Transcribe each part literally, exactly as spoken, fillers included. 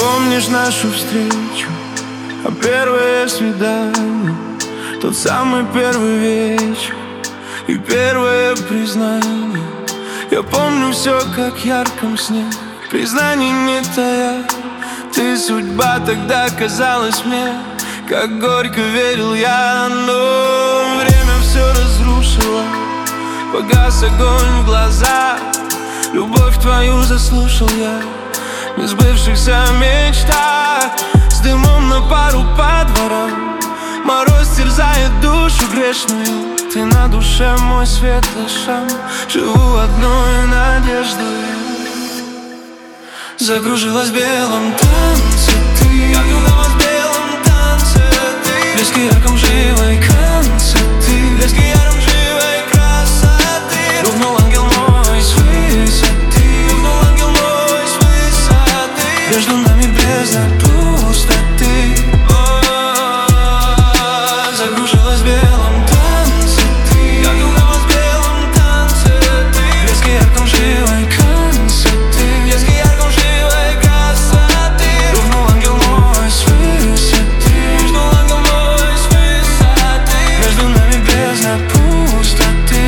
помнишь нашу встречу, а первое свидание, тот самый первый вечер и первое признание. Я помню все, как в ярком сне, признаний не тая. Ты судьба тогда казалась мне, как горько верил я. Но время все разрушило, погас огонь в глазах. Любовь твою заслушал я в несбывшихся мечтах. С дымом на пару по дворам, мороз терзает душу грешную. Ты на душе мой светлый шам, живу одной надеждой. Закружилась в белом танце ты, как юного в белом танце ты. В блеске ярком живой красоты, в блеске ярком живой красоты. Рухнул ангел мой с высоты, рухнул ангел мой с высоты. Между нами бездна пустоты. О-о-о-о. Закружилась в белом танце ты, как юного в белом танце ты. В блеске ярком живой красоты, в блеске ярком живой красоты. Рухнул ангел мой с высоты, рухнул ангел мой с высоты. Между нами бездна пустоты.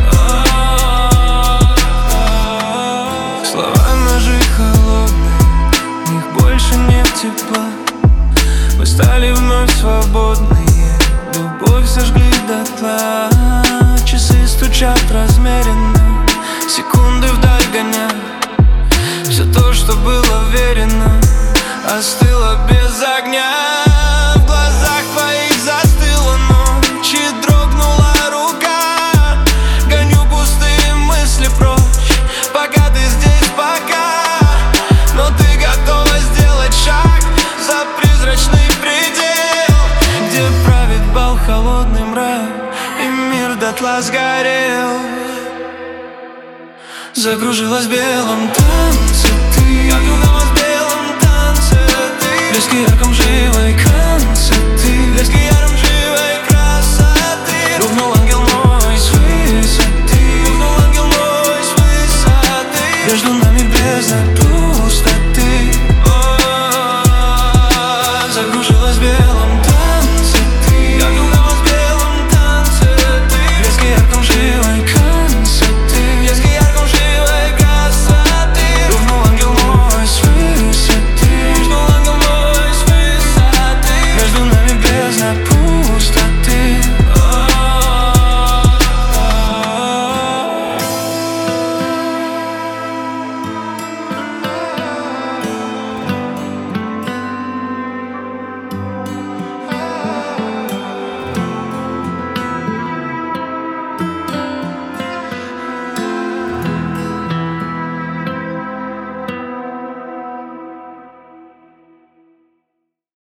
О-о-о-о. Слова ножи холодные, в них больше нет тепла. Мы стали вновь свободные, любовь сожгли дотла. Часы стучат размеренно, секунды вдаль гоня. Все то, что было верено, остыло без огня. В глазах твоих застыла ночь и дрогнула рука. Гоню пустые мысли прочь, пока ты здесь, пока. Но ты готова сделать шаг за призрачный предел, где правит бал холодный мрак и мир дотла сгорел. Закружилась в белом танце ты, как юного в белом танце ты. В блеске ярком живой красоты, в блеске ярком